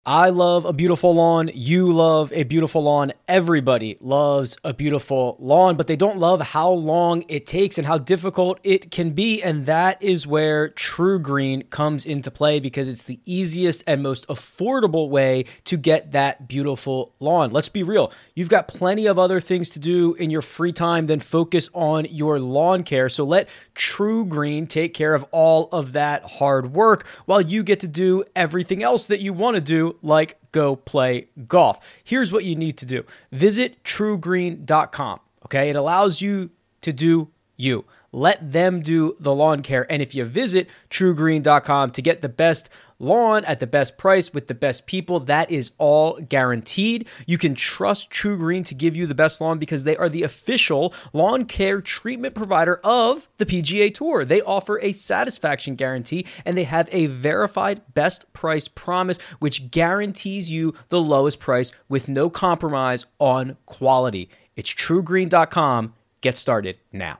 I love a beautiful lawn. You love a beautiful lawn. Everybody loves a beautiful lawn, but they don't love how long it takes and how difficult it can be. And that is where TruGreen comes into play because it's the easiest and most affordable way to get that beautiful lawn. Let's be real. You've got plenty of other things to do in your free time than focus on your lawn care. So let TruGreen take care of all of that hard work while you get to do everything else that you want to do, like go play golf. Here's what you need to do. Visit truegreen.com. Okay. It allows you to do you. Let them do the lawn care. And if you visit truegreen.com to get the best lawn at the best price with the best people, that is all guaranteed. You can trust TrueGreen to give you the best lawn because they are the official lawn care treatment provider of the PGA Tour. They offer a satisfaction guarantee and they have a verified best price promise, which guarantees you the lowest price with no compromise on quality. It's truegreen.com. Get started now.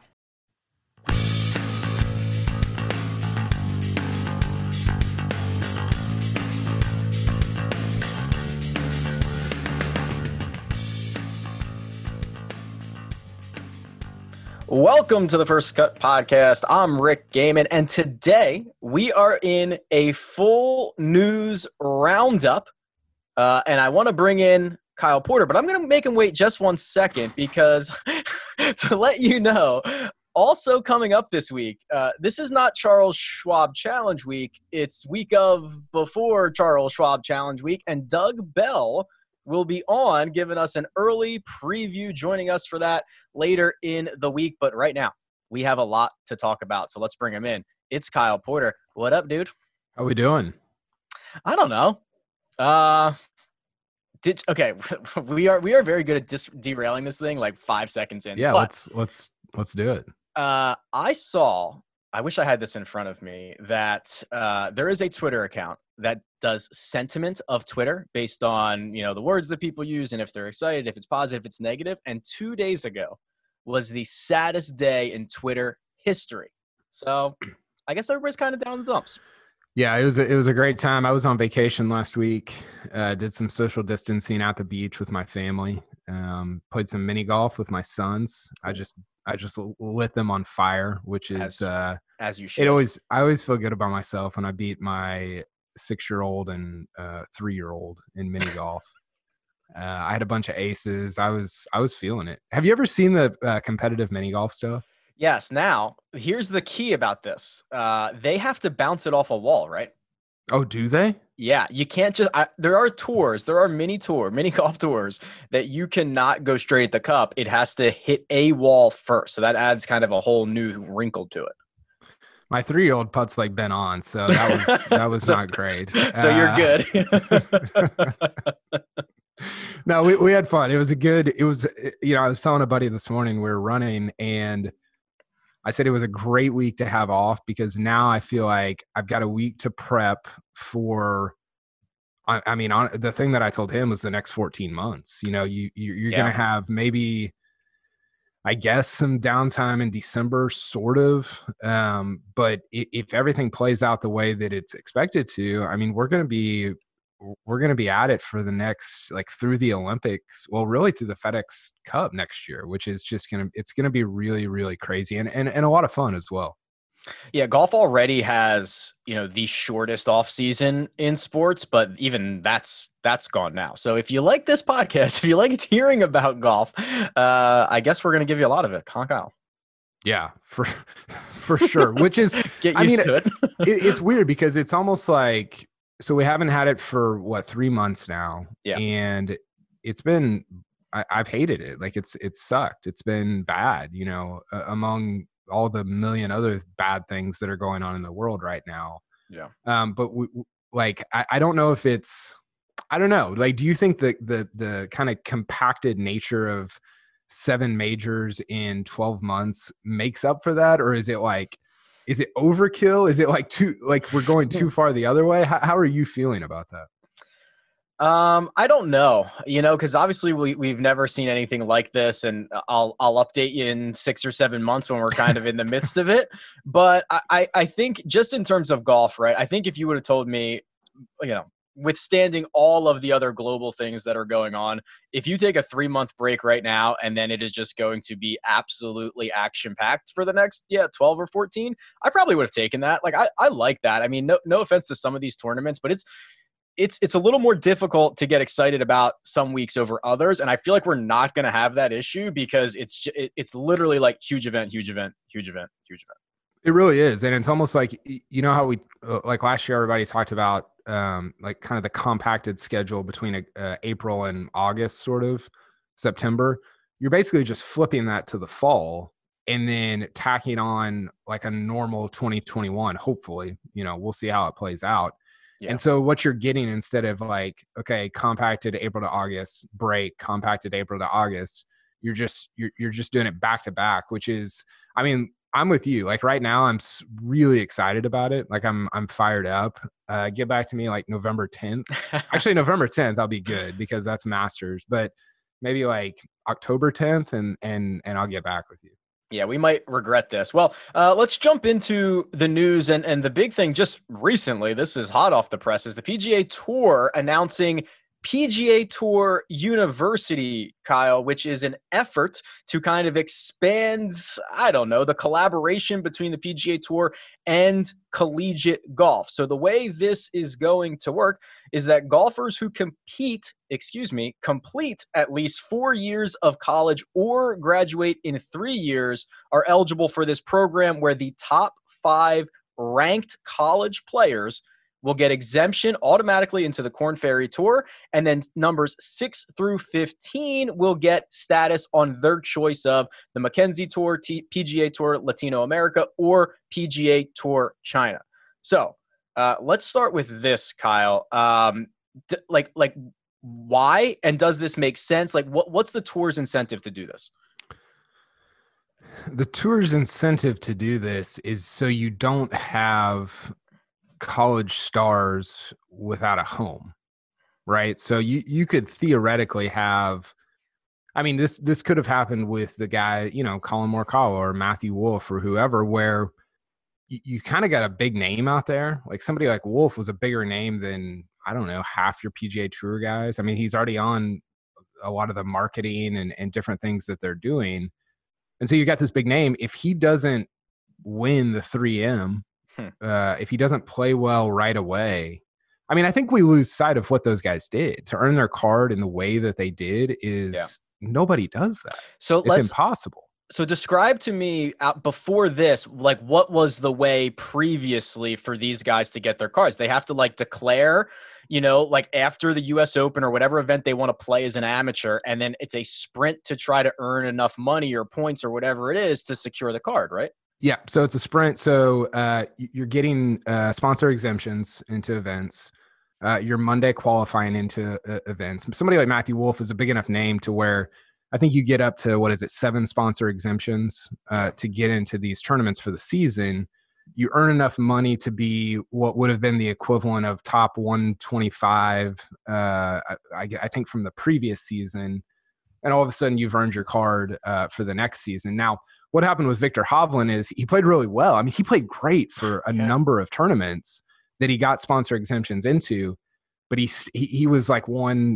Welcome to the First Cut Podcast. I'm Rick Gaiman, and today we are in a full news roundup, and I want to bring in Kyle Porter, but I'm going to make him wait just 1 second because to let you know, also coming up this week, this is not Charles Schwab Challenge Week. It's week of before Charles Schwab Challenge Week, and Doug Bell will be on giving us an early preview, joining us for that later in the week. But right now, we have a lot to talk about, so let's bring him in. It's Kyle Porter. What up, dude? How we doing? I don't know. Okay, we are very good at derailing this thing like 5 seconds in. Yeah, but, let's do it. I wish I had this in front of me, that there is a Twitter account that does sentiment of Twitter based on, the words that people use and if they're excited, if it's positive, if it's negative. And 2 days ago was the saddest day in Twitter history. So I guess everybody's kind of down in the dumps. Yeah, it was a great time. I was on vacation last week. Did some social distancing at the beach with my family. Played some mini golf with my sons. I just lit them on fire, which is as you should. I always feel good about myself when I beat my 6-year-old and 3-year-old in mini golf. I had a bunch of aces. I was feeling it. Have you ever seen the competitive mini golf stuff? Yes. Now, here's the key about this. They have to bounce it off a wall, right? Oh, do they? Yeah, you can't just there are mini golf tours that you cannot go straight at the cup. It has to hit a wall first. So that adds kind of a whole new wrinkle to it. My 3-year-old putts like Ben on, so that was not great. So you're good. No, we had fun. I was telling a buddy this morning, we were running, and I said it was a great week to have off because now I feel like I've got a week to prep for. The thing that I told him was the next 14 months. You're going to have maybe, I guess, some downtime in December, sort of. But if everything plays out the way that it's expected to, we're going to be at it for the next, like, through the Olympics. Well, really through the FedEx Cup next year, which is just it's going to be really, really crazy and a lot of fun as well. Yeah, golf already has, the shortest off season in sports, but even that's gone now. So if you like this podcast, if you like hearing about golf, I guess we're going to give you a lot of it. Kyle. Yeah, for sure. Which is get used to it. It's weird because it's almost like, so we haven't had it for 3 months now. Yeah. And it's been, I've hated it. Like it sucked. It's been bad, among all the million other bad things that are going on in the world right now. Yeah. But I don't know if I don't know. Like, do you think the kind of compacted nature of 7 majors in 12 months makes up for that? Or is it overkill? Is it we're going too far the other way? How are you feeling about that? I don't know, because obviously we've never seen anything like this, and I'll update you in 6 or 7 months when we're kind of in the midst of it. But I think just in terms of golf, right? I think if you would have told me, withstanding all of the other global things that are going on, if you take a 3-month break right now and then it is just going to be absolutely action packed for the next 12 or 14, I probably would have taken that. Like I like that. I mean, no offense to some of these tournaments, but it's a little more difficult to get excited about some weeks over others, and I feel like we're not going to have that issue because it's literally like huge event, huge event, huge event, huge event. It really is. And it's almost like, you know, how we, like last year, everybody talked about like kind of the compacted schedule between April and August, sort of September. You're basically just flipping that to the fall and then tacking on like a normal 2021. Hopefully, you know, we'll see how it plays out. Yeah. And so what you're getting, instead of like, okay, compacted April to August break, compacted April to August, you're just doing it back to back, which is, I mean, I'm with you. Like right now, I'm really excited about it. Like I'm fired up. Get back to me like November 10th. Actually, November 10th, I'll be good because that's Masters. But maybe like October 10th, and I'll get back with you. Yeah, we might regret this. Well, let's jump into the news. And the big thing just recently, this is hot off the press, is the PGA Tour announcing PGA Tour University, Kyle, which is an effort to kind of expand, I don't know, the collaboration between the PGA Tour and collegiate golf. So the way this is going to work is that golfers who complete at least 4 years of college or graduate in 3 years are eligible for this program, where the top 5 ranked college players will get exemption automatically into the Korn Ferry Tour, and then numbers 6 through 15 will get status on their choice of the Mackenzie Tour, PGA Tour Latino America, or PGA Tour China. So let's start with this, Kyle. Like why, and does this make sense? Like what's the tour's incentive to do this? The tour's incentive to do this is so you don't have college stars without a home, right? So you could theoretically have, I mean, this could have happened with the guy, you know, Colin Morikawa or Matthew Wolff or whoever, where you kind of got a big name out there. Like somebody like Wolff was a bigger name than, I don't know, half your PGA Tour guys. I mean, he's already on a lot of the marketing and different things that they're doing. And so you got this big name. If he doesn't win the 3M, if he doesn't play well right away, I mean, I think we lose sight of what those guys did to earn their card in the way that they did. Nobody does that. So it's impossible. So describe to me before this, like what was the way previously for these guys to get their cards? They have to like declare, you know, like after the US Open or whatever event they want to play as an amateur, and then it's a sprint to try to earn enough money or points or whatever it is to secure the card, right? Yeah, so it's a sprint. So you're getting sponsor exemptions into events. You're Monday qualifying into events. Somebody like Matthew Wolff is a big enough name to where I think you get up to, 7 sponsor exemptions to get into these tournaments for the season. You earn enough money to be what would have been the equivalent of top 125, I think, from the previous season. And all of a sudden you've earned your card for the next season. Now, what happened with Viktor Hovland is he played really well. I mean, he played great for a number of tournaments that he got sponsor exemptions into, but he was like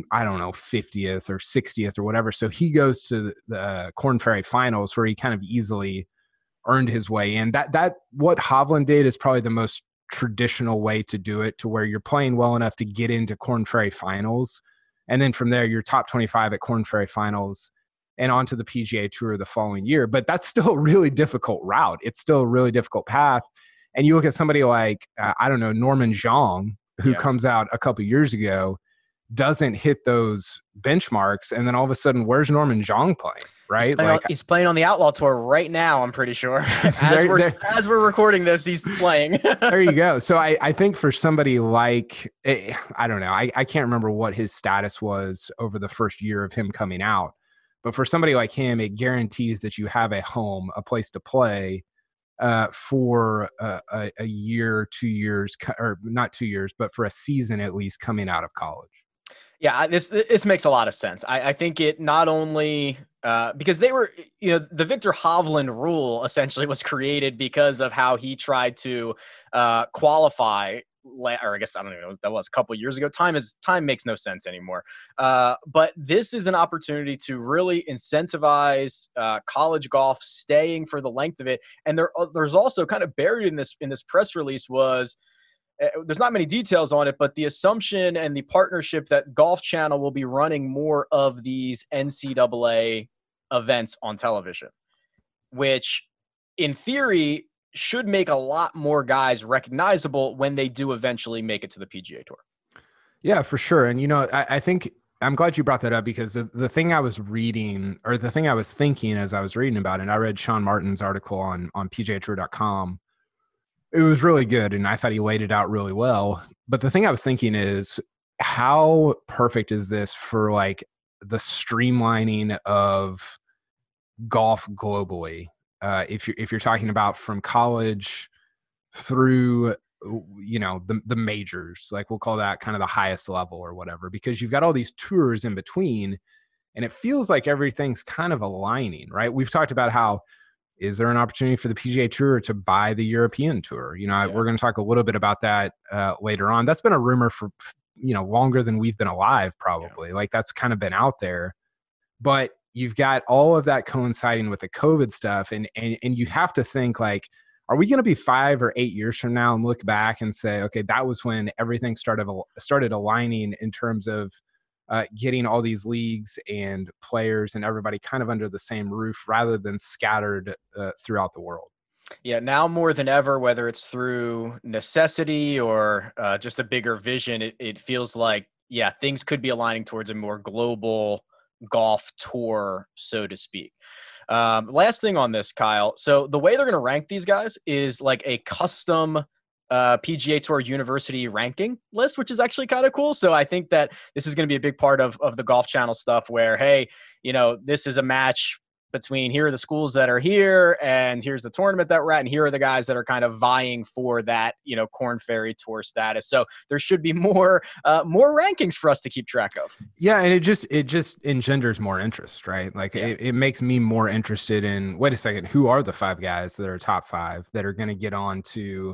50th or 60th or whatever. So he goes to the Korn Ferry Finals, where he kind of easily earned his way in. That what Hovland did is probably the most traditional way to do it, to where you're playing well enough to get into Korn Ferry Finals. And then from there, you're top 25 at Korn Ferry Finals and onto the PGA Tour the following year. But that's still a really difficult route. It's still a really difficult path. And you look at somebody like, Norman Zhang, who comes out a couple years ago, doesn't hit those benchmarks. And then all of a sudden, where's Norman Zhang playing? Right? He's playing on the Outlaw Tour right now, I'm pretty sure. As we're recording this, he's playing. There you go. So I think for somebody like, I don't know, I can't remember what his status was over the first year of him coming out. But for somebody like him, it guarantees that you have a home, a place to play for a year, 2 years, or not 2 years, but for a season at least coming out of college. Yeah, this makes a lot of sense. I think it not only because they were, the Viktor Hovland rule essentially was created because of how he tried to qualify or I guess I don't even know what that was, a couple of years ago. Time makes no sense anymore. But this is an opportunity to really incentivize college golf, staying for the length of it. And there's also kind of buried in this press release was, there's not many details on it, but the assumption and the partnership that Golf Channel will be running more of these NCAA events on television, which in theory should make a lot more guys recognizable when they do eventually make it to the PGA Tour. Yeah, for sure. And, I think I'm glad you brought that up, because the thing I was reading, or the thing I was thinking as I was reading about it, and I read Sean Martin's article on PGAtour.com. It was really good, and I thought he laid it out really well. But the thing I was thinking is, how perfect is this for like the streamlining of golf globally? If you're talking about from college through the majors, like we'll call that kind of the highest level or whatever, because you've got all these tours in between, and it feels like everything's kind of aligning, right? We've talked about how, is there an opportunity for the PGA Tour to buy the European Tour? We're going to talk a little bit about that later on. That's been a rumor for longer than we've been alive, probably. Yeah. Like, that's kind of been out there, but you've got all of that coinciding with the COVID stuff, and you have to think, like, are we going to be 5 or 8 years from now and look back and say, okay, that was when everything started aligning in terms of getting all these leagues and players and everybody kind of under the same roof rather than scattered throughout the world? Yeah, now more than ever, whether it's through necessity or just a bigger vision, it feels like, yeah, things could be aligning towards a more global golf tour, so to speak. Last thing on this, Kyle. So the way they're going to rank these guys is like a custom PGA Tour University ranking list, which is actually kind of cool. So I think that this is going to be a big part of the Golf Channel stuff where, hey, this is a match between, here are the schools that are here, and here's the tournament that we're at, and here are the guys that are kind of vying for that, Korn Ferry Tour status. So there should be more rankings for us to keep track of. Yeah, and it just engenders more interest, right? Like, yeah. It makes me more interested in, wait a second, who are the 5 guys that are top 5 that are going to get on to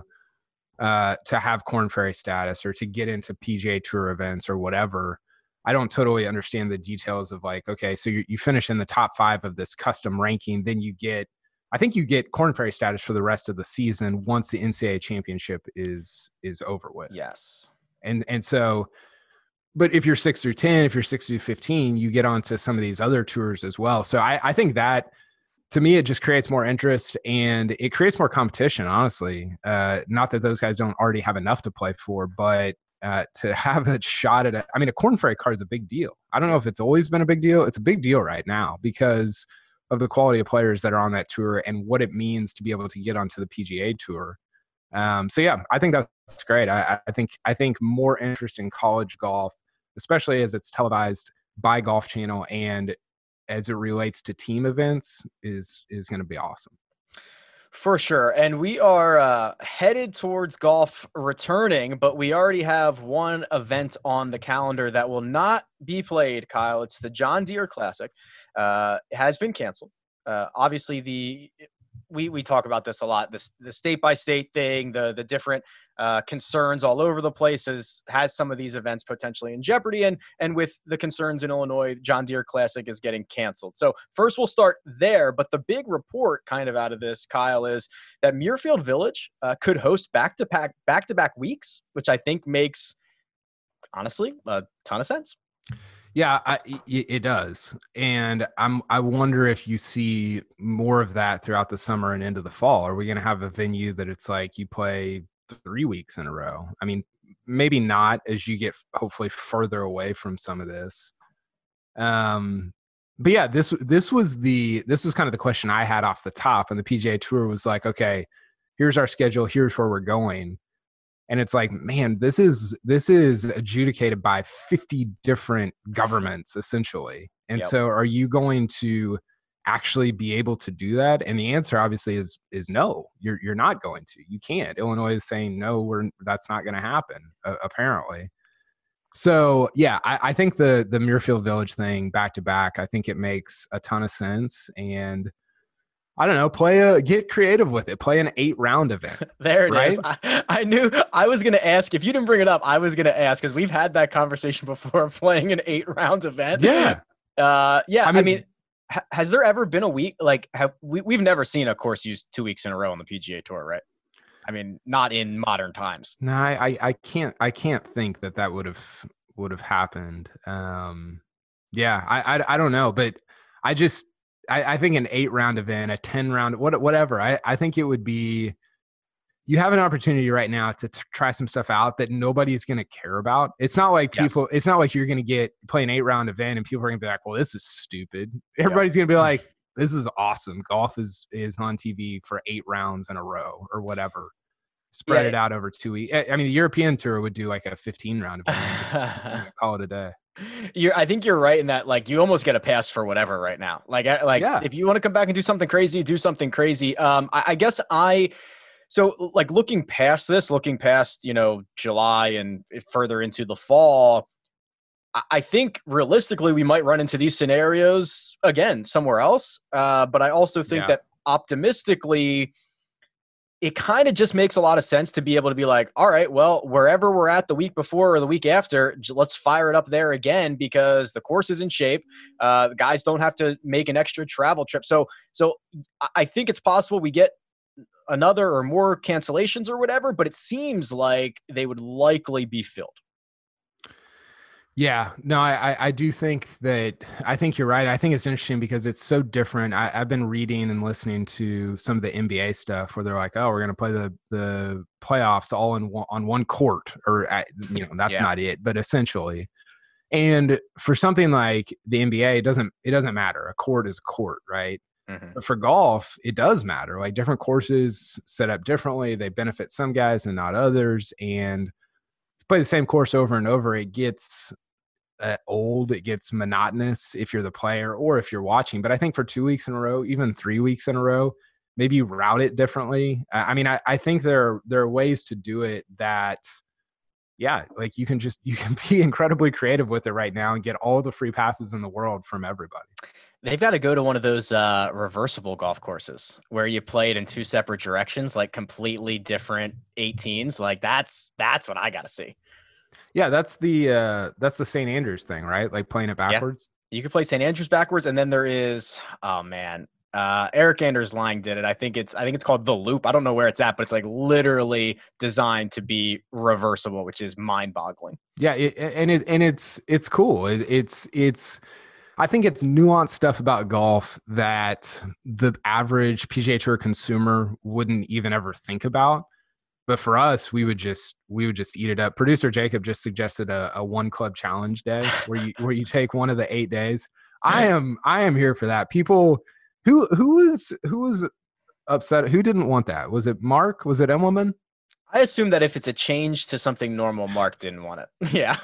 have Korn Ferry status or to get into PGA Tour events or whatever. I don't totally understand the details of, like, okay, so you finish in the top 5 of this custom ranking, then I think you get Korn Ferry status for the rest of the season once the NCAA championship is over with. Yes. And so, but if you're 6 through 10, if you're 6 through 15, you get onto some of these other tours as well. So I think that, to me, it just creates more interest and it creates more competition, honestly. Not that those guys don't already have enough to play for, but to have a shot at it. I mean, a Korn Ferry card is a big deal. I don't know if it's always been a big deal. It's a big deal right now because of the quality of players that are on that tour and what it means to be able to get onto the PGA Tour. So yeah, I think that's great. I think more interest in college golf, especially as it's televised by Golf Channel and as it relates to team events, is going to be awesome. For sure. And we are headed towards golf returning, but we already have one event on the calendar that will not be played, Kyle. It's the John Deere Classic. It has been canceled. Obviously, we talk about this a lot, the state-by-state thing, the different concerns all over the place has some of these events potentially in jeopardy. And with the concerns in Illinois, John Deere Classic is getting canceled. So first we'll start there. But the big report kind of out of this, Kyle, is that Muirfield Village could host back-to-back weeks, which I think makes, honestly, a ton of sense. Yeah, it does. And I wonder if you see more of that throughout the summer and into the fall. Are we going to have a venue that it's like you play 3 weeks in a row? I mean, maybe not as you get hopefully further away from some of this. But yeah, this was kind of the question I had off the top, and the PGA Tour was like, okay, here's our schedule, here's where we're going. And it's like, man, this is adjudicated by 50 different governments, essentially. And Yep. So are you going to actually be able to do that? And the answer obviously is no, you're not going to. You can't. Illinois is saying, no, that's not going to happen, apparently. So yeah, I think the Muirfield Village thing back to back, I think it makes a ton of sense. And I don't know, get creative with it. Play an 8-round event. There it right? is. I knew I was going to ask. If you didn't bring it up, I was going to ask because we've had that conversation before of playing an 8-round event. Yeah. Yeah. I mean, has there ever been a week like we've never seen a course used 2 weeks in a row on the PGA Tour, right? I mean, not in modern times. No, I can't think that would have happened. Yeah, I don't know, but I think an 8-round event, a 10-round, whatever. I think it would be. You have an opportunity right now to try some stuff out that nobody's going to care about. It's not like people. Yes. It's not like you're going to play an 8-round event and people are going to be like, "Well, this is stupid." Everybody's going to be like, "This is awesome. Golf is on TV for 8 rounds in a row or whatever." Spread it out over 2 weeks. I mean, the European Tour would do like a 15-round event. Just call it a day. I think you're right in that, like, you almost get a pass for whatever right now. If you want to come back and do something crazy, do something crazy. I guess so like looking past, July and further into the fall, I think realistically we might run into these scenarios again somewhere else. But I also think that optimistically, it kind of just makes a lot of sense to be able to be like, all right, well, wherever we're at the week before or the week after, let's fire it up there again because the course is in shape. The guys don't have to make an extra travel trip. So I think it's possible we get another or more cancellations or whatever, but it seems like they would likely be filled. Yeah, no, I do think that. I think you're right. I think it's interesting because it's so different. I've been reading and listening to some of the NBA stuff where they're like, "Oh, we're going to play the playoffs all on one court," or that's not it, but essentially. And for something like the NBA, it doesn't matter. A court is a court, right? Mm-hmm. But for golf, it does matter. Like different courses set up differently. They benefit some guys and not others. And to play the same course over and over, it gets old. It gets monotonous if you're the player or if you're watching. But I think for 2 weeks in a row, even 3 weeks in a row, maybe you route it differently. I mean, I think there are ways to do it that, like you can be incredibly creative with it right now and get all the free passes in the world from everybody. They've got to go to one of those reversible golf courses where you play it in 2 separate directions, like completely different 18s. Like that's what I got to see. Yeah, that's the St. Andrews thing, right? Like playing it backwards. Yeah. You can play St. Andrews backwards, and then there is Eric Anders Lang did it. I think it's called The Loop. I don't know where it's at, but it's like literally designed to be reversible, which is mind-boggling. Yeah, it's cool. It's I think it's nuanced stuff about golf that the average PGA Tour consumer wouldn't even ever think about. But for us, we would just eat it up. Producer Jacob just suggested a 1 club challenge day where you take one of the 8 days. I am here for that. People who was upset. Who didn't want that? Was it Mark? Was it Emmelman? I assume that if it's a change to something normal, Mark didn't want it. Yeah.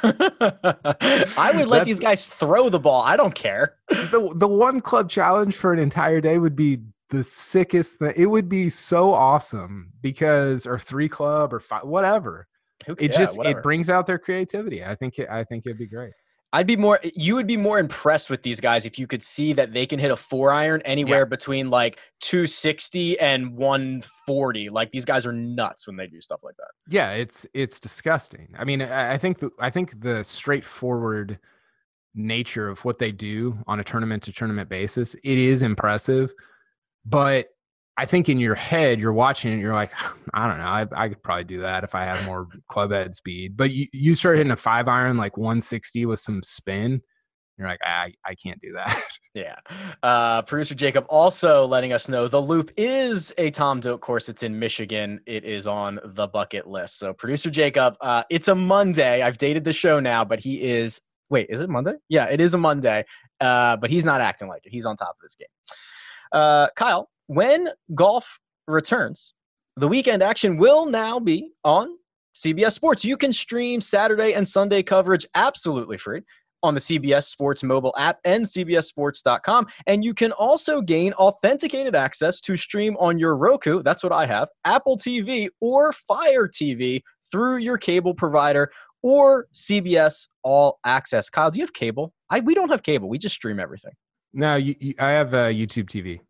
I would let these guys throw the ball. I don't care. The 1 club challenge for an entire day would be the sickest thing. It would be so awesome or 3 club or 5, whatever. It brings out their creativity. I think it'd be great. You would be more impressed with these guys if you could see that they can hit a 4-iron anywhere between like 260 and 140. Like these guys are nuts when they do stuff like that. Yeah, it's disgusting. I mean, I think the straightforward nature of what they do on a tournament to tournament basis, it is impressive. But I think in your head, you're watching it, you're like, I don't know, I could probably do that if I had more club head speed. But you start hitting a 5-iron like 160 with some spin, you're like, I can't do that. Yeah. Producer Jacob also letting us know The Loop is a Tom Doak course. It's in Michigan. It is on the bucket list. So Producer Jacob, it's a Monday. I've dated the show now, but is it Monday? Yeah, it is a Monday. But he's not acting like it. He's on top of his game. Kyle, when golf returns, the weekend action will now be on CBS Sports. You can stream Saturday and Sunday coverage absolutely free on the CBS Sports mobile app and CBSSports.com. And you can also gain authenticated access to stream on your Roku, that's what I have, Apple TV or Fire TV through your cable provider or CBS All Access. Kyle, do you have cable? We don't have cable. We just stream everything. No, I have YouTube TV.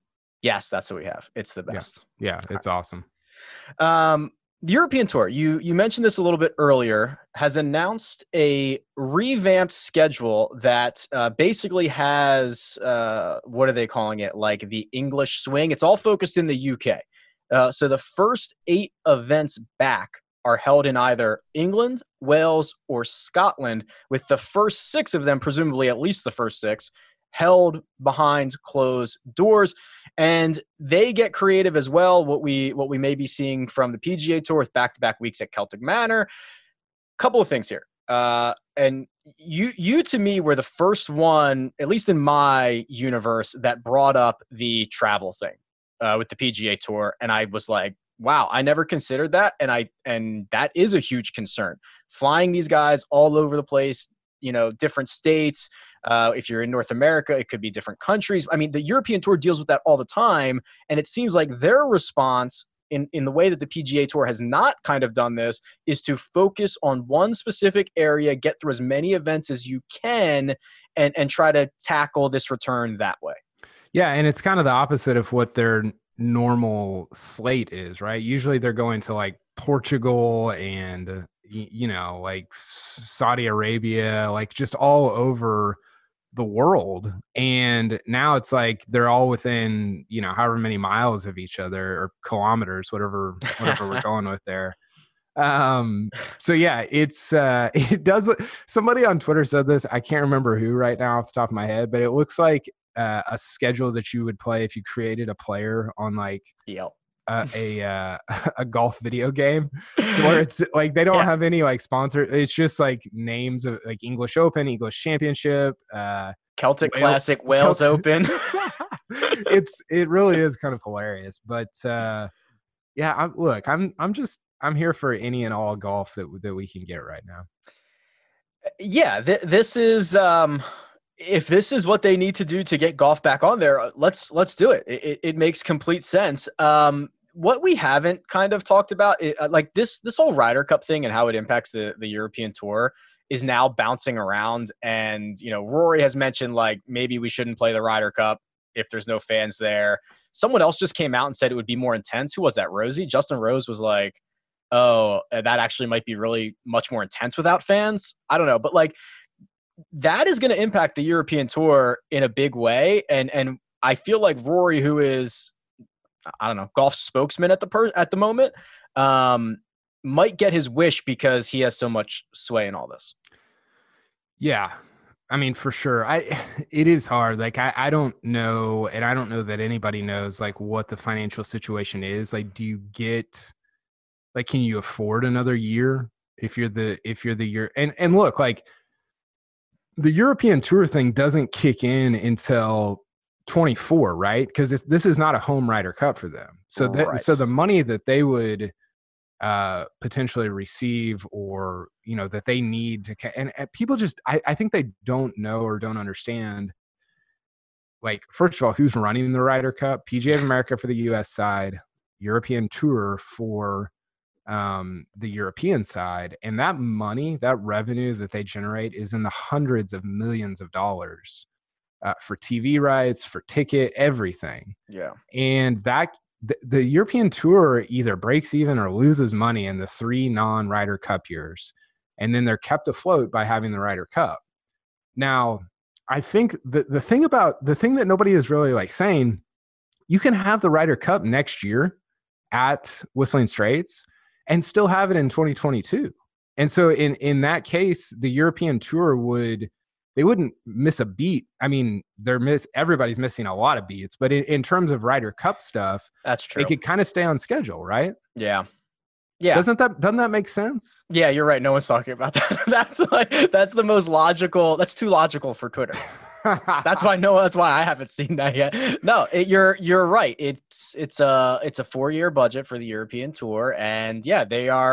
Yes, that's what we have. It's the Yeah. best. Yeah. It's awesome. Um, the European Tour, you mentioned this a little bit earlier, has announced a revamped schedule that basically has what are they calling it? Like the English swing. It's all focused in the UK. So the first 8 events back are held in either England, Wales, or Scotland, with the first 6 of them, presumably at least the first 6, held behind closed doors. And they get creative as well. What we may be seeing from the PGA Tour with back-to-back weeks at Celtic Manor. Couple of things here. And you to me were the first one, at least in my universe, that brought up the travel thing with the PGA Tour, and I was like, wow, I never considered that, and that is a huge concern. Flying these guys all over the place, different states. If you're in North America, it could be different countries. I mean, the European Tour deals with that all the time, and it seems like their response in the way that the PGA Tour has not kind of done this is to focus on one specific area, get through as many events as you can, and try to tackle this return that way. Yeah, and it's kind of the opposite of what their normal slate is, right? Usually they're going to like Portugal and like Saudi Arabia, like just all over the world. And now it's like they're all within, however many miles of each other or kilometers, whatever we're going with there. So yeah, it's it does. Somebody on Twitter said this. I can't remember who right now off the top of my head, but it looks like a schedule that you would play if you created a player on like Yep. a golf video game, where it's like they don't have any like sponsor. It's just like names of like English Open, English Championship, Celtic Classic, Wales Open. It really is kind of hilarious, but yeah. I'm here for any and all golf that we can get right now. Yeah, this is if this is what they need to do to get golf back on there, let's do it. It makes complete sense. What we haven't kind of talked about, like this whole Ryder Cup thing and how it impacts the European Tour is now bouncing around. And Rory has mentioned like maybe we shouldn't play the Ryder Cup if there's no fans there. Someone else just came out and said it would be more intense. Who was that? Rosie? Justin Rose was like, oh, that actually might be really much more intense without fans. I don't know. But like that is going to impact the European Tour in a big way. And I feel like Rory, who is, I don't know, golf spokesman at the moment, might get his wish because he has so much sway in all this. Yeah. I mean, for sure. It is hard. Like, I don't know. And I don't know that anybody knows like what the financial situation is. Like, do you get, like, can you afford another year if you're the year? And look, like the European Tour thing doesn't kick in until 24, right? Because this is not a home Ryder Cup for them. So so the money that they would potentially receive, or that they need to, and people just I think they don't know or don't understand. Like, first of all, who's running the Ryder Cup? PGA of America for the U.S. side, European Tour for the European side, and that money, that revenue that they generate is in the hundreds of millions of dollars for TV rights, for ticket, everything. Yeah. And that the European Tour either breaks even or loses money in the 3 non-Ryder Cup years, and then they're kept afloat by having the Ryder Cup. Now, I think the thing that nobody is really like saying, you can have the Ryder Cup next year at Whistling Straits and still have it in 2022. And so in that case, the European Tour they wouldn't miss a beat. I mean, everybody's missing a lot of beats, but in terms of Ryder Cup stuff, that's true. They could kind of stay on schedule, right? Yeah. Yeah. Doesn't that make sense? Yeah, you're right. No one's talking about that. That's the most logical. That's too logical for Twitter. That's why I haven't seen that yet. No, you're right. It's a 4-year budget for the European Tour, and yeah,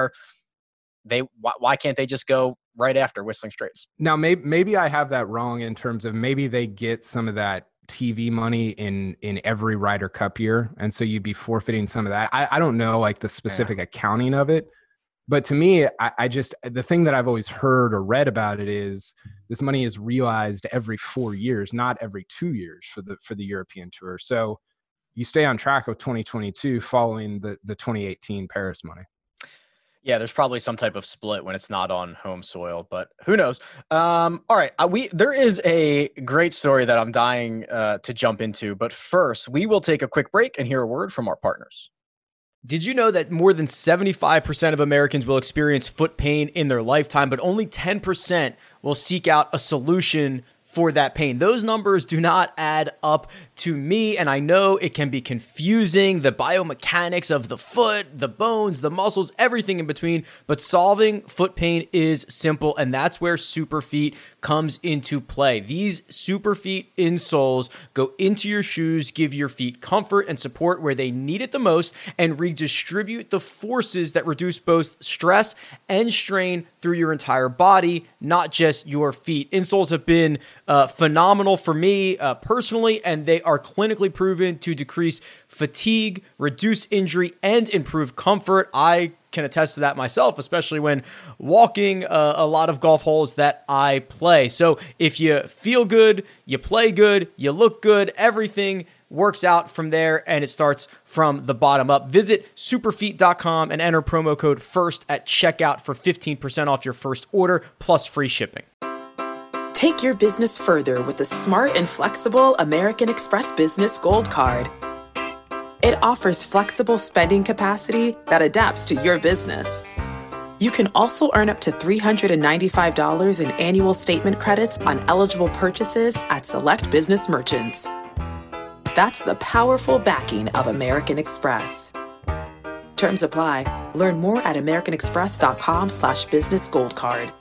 why can't they just go right after Whistling Straits? Now, maybe I have that wrong in terms of maybe they get some of that TV money in every Ryder Cup year, and so you'd be forfeiting some of that. I don't know like the specific accounting of it, but to me, I just, the thing that I've always heard or read about it is this money is realized every 4 years, not every 2 years for the European Tour. So you stay on track with 2022 following the 2018 Paris money. Yeah, there's probably some type of split when it's not on home soil, but who knows? All right, there is a great story that I'm dying to jump into, but first we will take a quick break and hear a word from our partners. Did you know that more than 75% of Americans will experience foot pain in their lifetime, but only 10% will seek out a solution for that pain? Those numbers do not add up to me, and I know it can be confusing, the biomechanics of the foot, the bones, the muscles, everything in between, but solving foot pain is simple, and that's where Superfeet comes into play. These Superfeet insoles go into your shoes, give your feet comfort and support where they need it the most, and redistribute the forces that reduce both stress and strain through your entire body, not just your feet. Insoles have been phenomenal for me personally, and they are clinically proven to decrease fatigue, reduce injury, and improve comfort. I can attest to that myself, especially when walking a lot of golf holes that I play. So if you feel good, you play good, you look good, everything works out from there, and it starts from the bottom up. Visit superfeet.com and enter promo code FIRST at checkout for 15% off your first order plus free shipping. Take your business further with the smart and flexible American Express Business Gold Card. It offers flexible spending capacity that adapts to your business. You can also earn up to $395 in annual statement credits on eligible purchases at select business merchants. That's the powerful backing of American Express. Terms apply. Learn more at americanexpress.com/business gold card.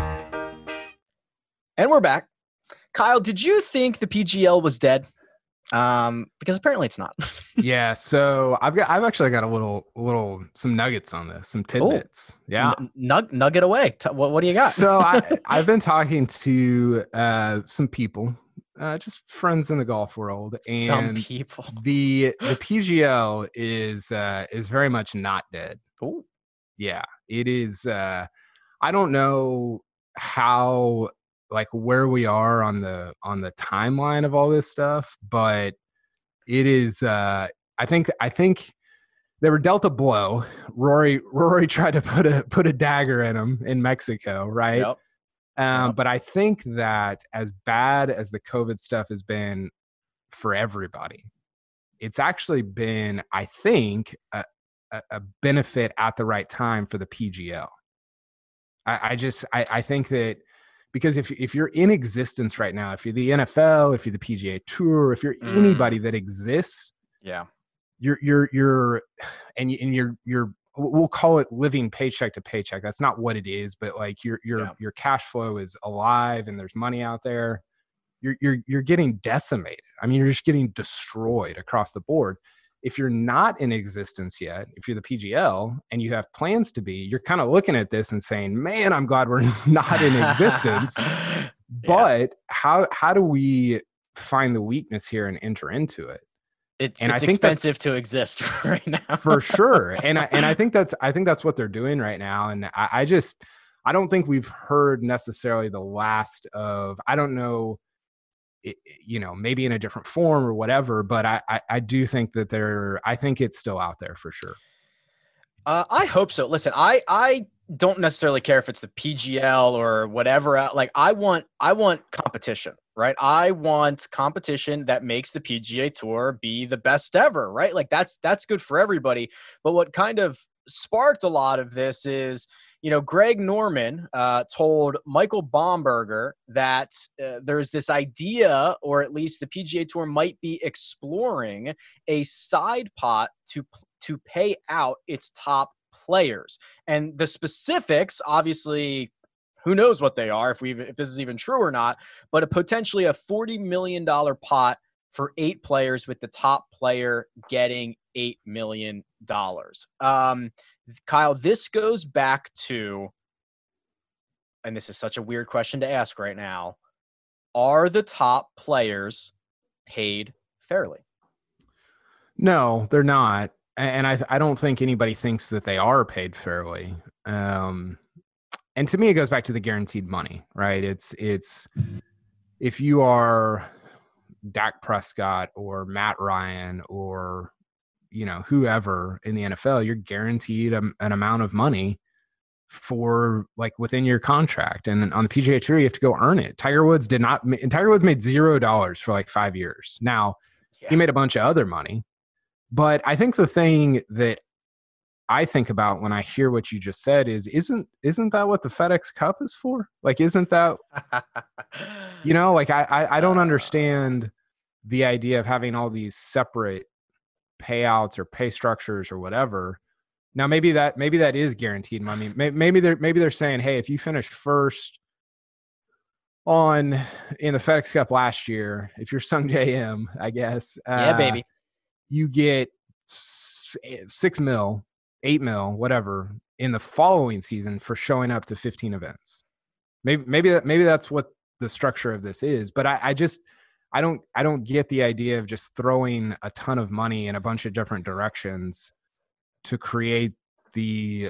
And we're back. Kyle, did you think the PGL was dead? Because apparently it's not. Yeah, so I've actually got some nuggets on this, some tidbits. Ooh, yeah, nugget away. What do you got? So I've been talking to some people, just friends in the golf world, and some people. The PGL is very much not dead. Oh, yeah, it is. I don't know how, like, where we are on the timeline of all this stuff, but it is I think they were dealt a blow. Rory tried to put a dagger in him in Mexico, right? Yep. But I think that as bad as the COVID stuff has been for everybody, it's actually been, I think, a benefit at the right time for the PGL. I think that, because if you're in existence right now, if you're the NFL, if you're the PGA Tour, if you're anybody that exists, yeah, you're we'll call it living paycheck to paycheck. That's not what it is, but like your cash flow is alive and there's money out there. You're getting decimated. I mean, you're just getting destroyed across the board. If you're not in existence yet, if you're the PGL and you have plans to be, you're kind of looking at this and saying, man, I'm glad we're not in existence. Yeah. But how do we find the weakness here and enter into it? It's expensive to exist right now. For sure. And I think that's what they're doing right now. And I don't think we've heard necessarily the last of, I don't know, maybe in a different form or whatever, but I do think that I think it's still out there for sure. I hope so. Listen, I don't necessarily care if it's the PGL or whatever. Like, I want competition, right? I want competition that makes the PGA Tour be the best ever, right? Like, that's good for everybody. But what kind of sparked a lot of this is, Greg Norman told Michael Baumberger that there's this idea, or at least the PGA Tour might be exploring a side pot to pay out its top players. And the specifics, obviously, who knows what they are, if this is even true or not, but potentially a $40 million pot for 8 players, with the top player getting $8 million. Kyle, this goes back to, and this is such a weird question to ask right now, are the top players paid fairly? No, they're not. And I don't think anybody thinks that they are paid fairly. And to me, it goes back to the guaranteed money, right? It's if you are Dak Prescott or Matt Ryan or, whoever in the NFL, you're guaranteed an amount of money for like within your contract. And on the PGA Tour, you have to go earn it. Tiger Woods made $0 for like 5 years. Now he made a bunch of other money, but I think the thing that I think about when I hear what you just said is, isn't that what the FedEx Cup is for? Like, isn't that, like I don't understand the idea of having all these separate payouts or pay structures or whatever. Now, maybe that is guaranteed money. Maybe they're saying, hey, if you finish first in the FedEx Cup last year, if you're Sungjae Im, I guess, baby, you get $6 million, $8 million, whatever, in the following season for showing up to 15 events. Maybe that's what the structure of this is. But I don't get the idea of just throwing a ton of money in a bunch of different directions to create the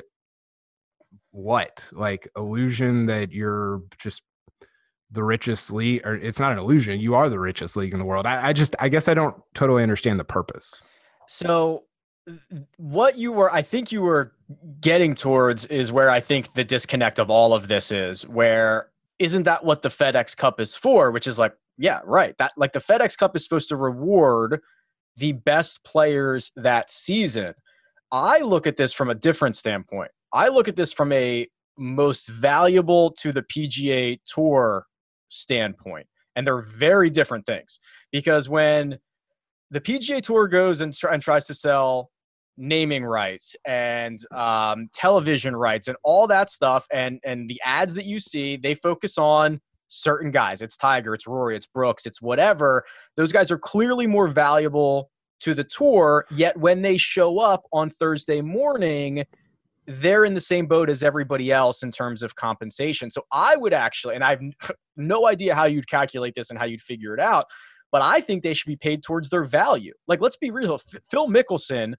illusion that you're just the richest league. Or it's not an illusion, you are the richest league in the world. I guess I don't totally understand the purpose. So what I think you were getting towards is where I think the disconnect of all of this is, where isn't that what the FedEx Cup is for? Which is like, yeah, right. That like the FedEx Cup is supposed to reward the best players that season. I look at this from a different standpoint. I look at this from a most valuable to the PGA Tour standpoint. And they're very different things, because when the PGA Tour goes and tries to sell naming rights and television rights and all that stuff, and the ads that you see, they focus on certain guys. It's Tiger, it's Rory, it's Brooks, it's whatever. Those guys are clearly more valuable to the tour, yet when they show up on Thursday morning, they're in the same boat as everybody else in terms of compensation. So I would actually, and I have no idea how you'd calculate this and how you'd figure it out, but I think they should be paid towards their value. Like, let's be real. Phil Mickelson,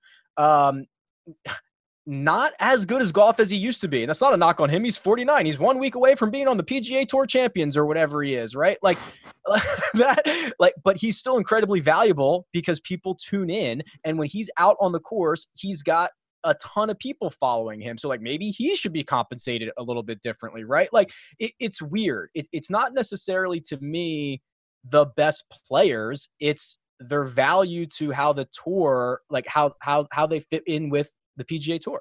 not as good as golf as he used to be. And that's not a knock on him. He's 49. He's 1 week away from being on the PGA Tour Champions or whatever he is, right? Like that, but he's still incredibly valuable because people tune in. And when he's out on the course, he's got a ton of people following him. So like maybe he should be compensated a little bit differently, right? Like it's weird. It's not necessarily, to me, the best players. It's their value to how the tour, like how they fit in with the PGA Tour.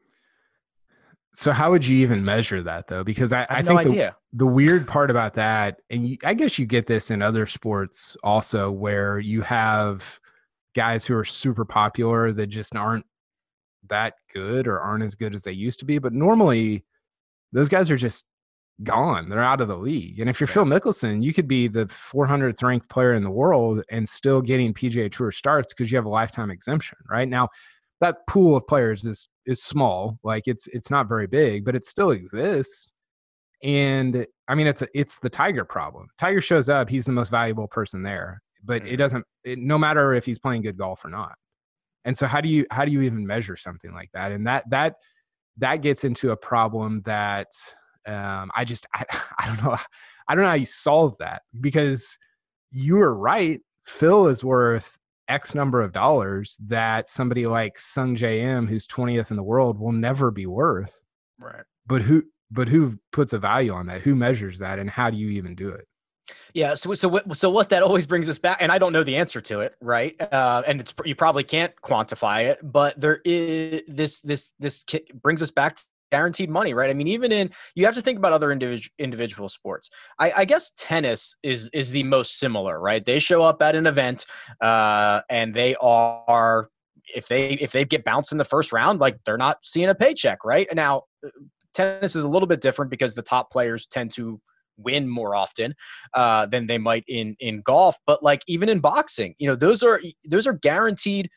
So how would you even measure that, though? Because I have think no idea. The weird part about that, and I guess you get this in other sports also, where you have guys who are super popular that just aren't that good or aren't as good as they used to be. But normally those guys are just gone. They're out of the league. And if you're Phil Mickelson, you could be the 400th ranked player in the world and still getting PGA Tour starts because you have a lifetime exemption, right? Now, that pool of players is small. Like it's not very big, but it still exists. And I mean, it's the Tiger problem. Tiger shows up, he's the most valuable person there, but no matter if he's playing good golf or not. And so how do you even measure something like that? And that gets into a problem that I don't know. I don't know how you solve that, because you are right. Phil is worth X number of dollars that somebody like Sungjae Im, who's 20th in the world, will never be worth. Right. But who puts a value on that? Who measures that? And how do you even do it? Yeah. So what that always brings us back, and I don't know the answer to it, right? And you probably can't quantify it, but there is this brings us back to guaranteed money, right? I mean, you have to think about other individual sports. I guess tennis is the most similar, right? They show up at an event, and they are, if they get bounced in the first round, like they're not seeing a paycheck, right? And now tennis is a little bit different because the top players tend to win more often than they might in golf. But like even in boxing, those are guaranteed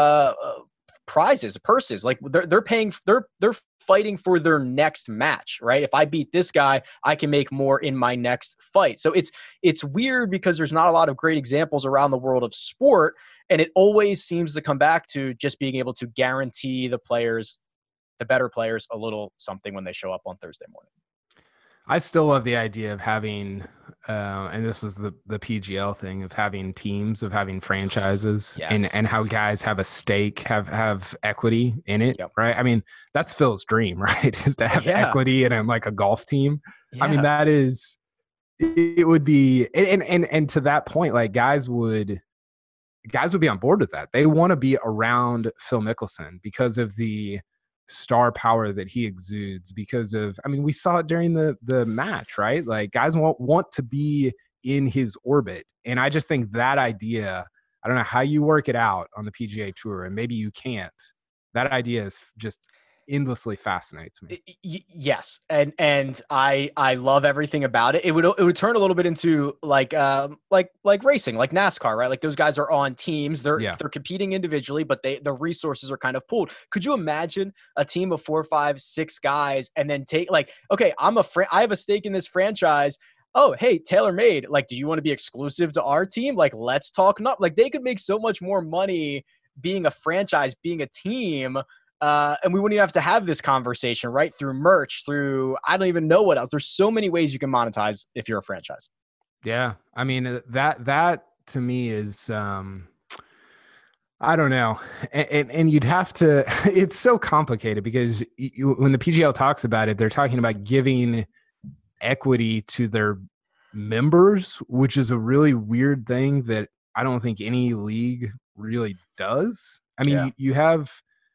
prizes, purses. Like they're fighting for their next match, right? If I beat this guy, I can make more in my next fight. So it's weird because there's not a lot of great examples around the world of sport, and it always seems to come back to just being able to guarantee the better players, a little something when they show up on Thursday morning. I still love the idea of having, and this is the PGL thing of having teams, of having franchises, Yes. and how guys have a stake, have equity in it, Yep. right? I mean, that's Phil's dream, right? Is to have Yeah. equity in like a golf team. Yeah. I mean, that is, it would be, and to that point, like guys would be on board with that. They want to be around Phil Mickelson because of the star power that he exudes, because of, I mean, we saw it during the match, right? Like guys want to be in his orbit. And I just think that idea, I don't know how you work it out on the PGA Tour, and maybe you can't. That idea is just endlessly fascinates me. Yes, and I love everything about it. It would turn a little bit into like racing, like NASCAR, right? Like those guys are on teams, they're competing individually, but the resources are kind of pooled. Could you imagine a team of 4, 5, 6 guys, and then take like, okay, I have a stake in this franchise. Oh, hey, TaylorMade, like, do you want to be exclusive to our team? Like, let's talk. Not like they could make so much more money being a franchise, being a team. And we wouldn't even have to have this conversation, right? Through merch, through, I don't even know what else. There's so many ways you can monetize if you're a franchise. Yeah. I mean, that to me is, I don't know. And you'd have to, it's so complicated because when the PGL talks about it, they're talking about giving equity to their members, which is a really weird thing that I don't think any league really does. I mean, you have,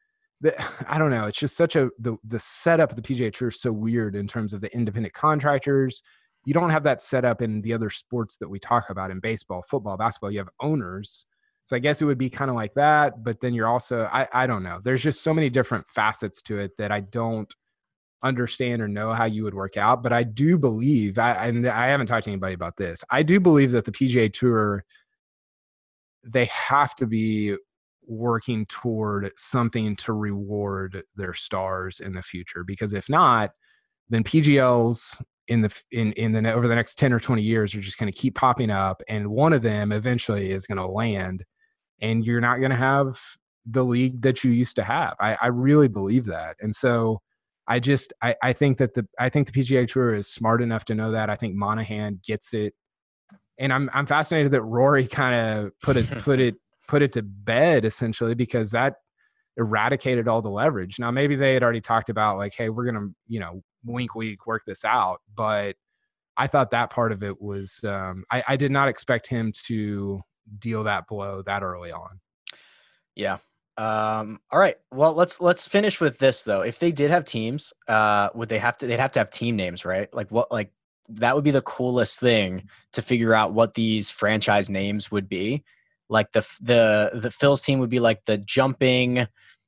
I don't know. It's just such the setup of the PGA Tour is so weird in terms of the independent contractors. You don't have that setup in the other sports that we talk about in baseball, football, basketball. You have owners. So I guess it would be kind of like that. But then you're also, I don't know. There's just so many different facets to it that I don't understand or know how you would work out. But I do believe, and I haven't talked to anybody about this, I do believe that the PGA Tour, they have to be working toward something to reward their stars in the future, because if not, then PGLs over the next 10 or 20 years are just going to keep popping up, and one of them eventually is going to land, and you're not going to have the league that you used to have. I really believe that. And so I think that the PGA Tour is smart enough to know that. I think Monahan gets it. And I'm fascinated that Rory kind of put it to bed, essentially, because that eradicated all the leverage. Now, maybe they had already talked about like, hey, we're going to, wink, work this out. But I thought that part of it was, I did not expect him to deal that blow that early on. Yeah. All right. Well, let's finish with this though. If they did have teams, they'd have to have team names, right? Like that would be the coolest thing to figure out what these franchise names would be. Like the Phil's team would be like the jumping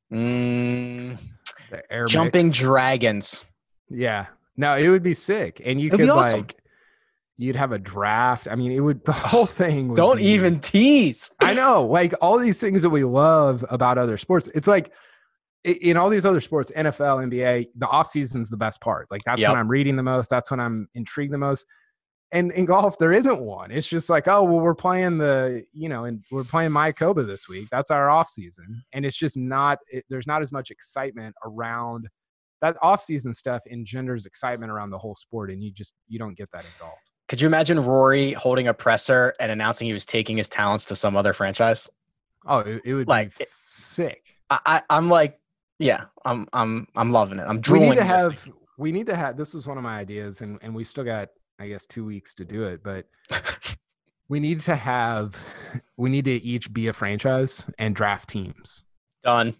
dragons. Yeah. No, it would be sick. And you could awesome. You'd have a draft. I mean, the whole thing would Don't even tease. I know, like all these things that we love about other sports. It's like in all these other sports, NFL, NBA, the off season's the best part. Like that's when I'm reading the most. That's when I'm intrigued the most. And in golf, there isn't one. It's just like, oh, well, we're playing and we're playing Mayakoba this week. That's our off season. And it's just there's not as much excitement around that. Off season stuff engenders excitement around the whole sport. And you don't get that in golf. Could you imagine Rory holding a presser and announcing he was taking his talents to some other franchise? Oh, it would be sick. I'm like, yeah, I'm loving it. I'm drooling. We need to have, this was one of my ideas, and we still got, I guess, 2 weeks to do it, but we need to each be a franchise and draft teams. Done.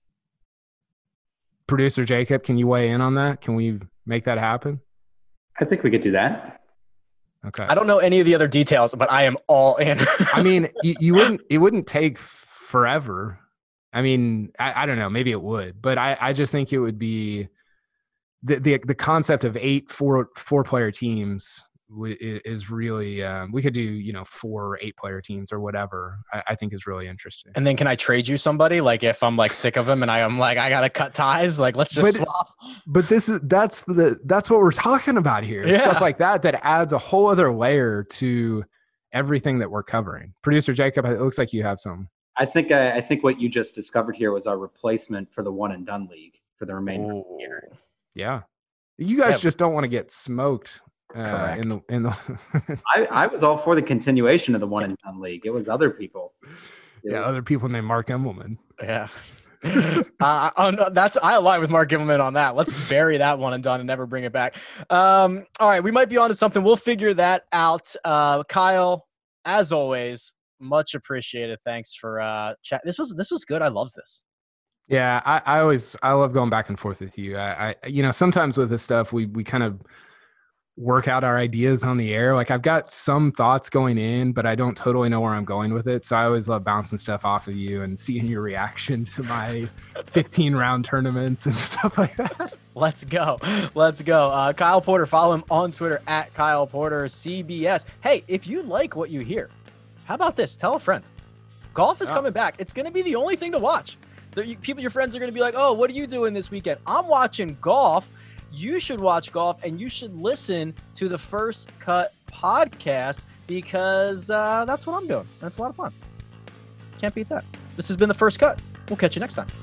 Producer Jacob, can you weigh in on that? Can we make that happen? I think we could do that. Okay. I don't know any of the other details, but I am all in. I mean, it wouldn't take forever. I mean, I don't know, maybe it would, but I just think it would be the concept of 8 4-player teams is really, we could do, 4 or 8-player teams or whatever. I think is really interesting. And then can I trade you somebody? Like if I'm like sick of him and I'm like, I got to cut ties, like let's just swap. But that's what we're talking about here. Yeah. Stuff like that adds a whole other layer to everything that we're covering. Producer Jacob, it looks like you have some. I think what you just discovered here was our replacement for the one and done league for the remainder of the year. Yeah. You guys just don't want to get smoked. Correct. In the I was all for the continuation of the one and done league. It was other people. other people named Mark Immelman. Yeah. I align with Mark Immelman on that. Let's bury that one and done and never bring it back. All right, we might be onto something. We'll figure that out. Kyle, as always, much appreciated. Thanks for chat. This was good. I love this. Yeah, I love going back and forth with you. I sometimes with this stuff we kind of work out our ideas on the air. Like I've got some thoughts going in, but I don't totally know where I'm going with it. So I always love bouncing stuff off of you and seeing your reaction to my 15 round tournaments and stuff like that. Let's go. Kyle Porter, follow him on Twitter at Kyle Porter CBS. Hey, if you like what you hear, how about this? Tell a friend. Golf is coming back. It's going to be the only thing to watch. Your friends are going to be like, oh, what are you doing this weekend? I'm watching golf. You should watch golf, and you should listen to the First Cut podcast because that's what I'm doing. That's a lot of fun. Can't beat that. This has been the First Cut. We'll catch you next time.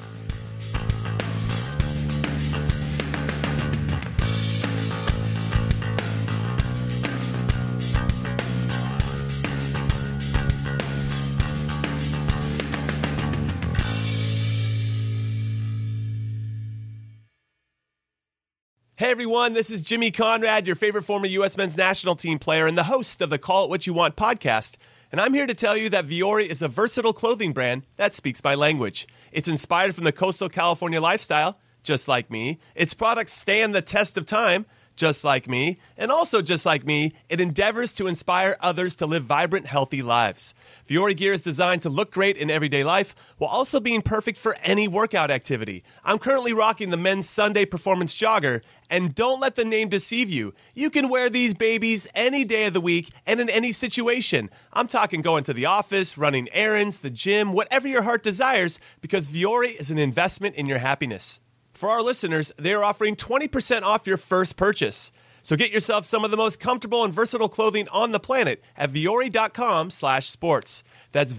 Hey everyone, this is Jimmy Conrad, your favorite former U.S. men's national team player and the host of the Call It What You Want podcast. And I'm here to tell you that Vuori is a versatile clothing brand that speaks my language. It's inspired from the coastal California lifestyle, just like me. Its products stand the test of time, just like me. And also just like me, it endeavors to inspire others to live vibrant, healthy lives. Vuori gear is designed to look great in everyday life while also being perfect for any workout activity. I'm currently rocking the men's Sunday Performance Jogger, and don't let the name deceive you. You can wear these babies any day of the week and in any situation. I'm talking going to the office, running errands, the gym, whatever your heart desires, because Vuori is an investment in your happiness. For our listeners, they are offering 20% off your first purchase. So get yourself some of the most comfortable and versatile clothing on the planet at vuori.com/sports. That's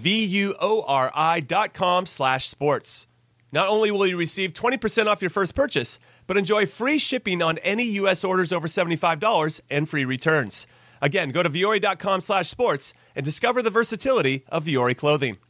VUORI.com/sports. Not only will you receive 20% off your first purchase, but enjoy free shipping on any U.S. orders over $75 and free returns. Again, go to vuori.com/sports and discover the versatility of Vuori clothing.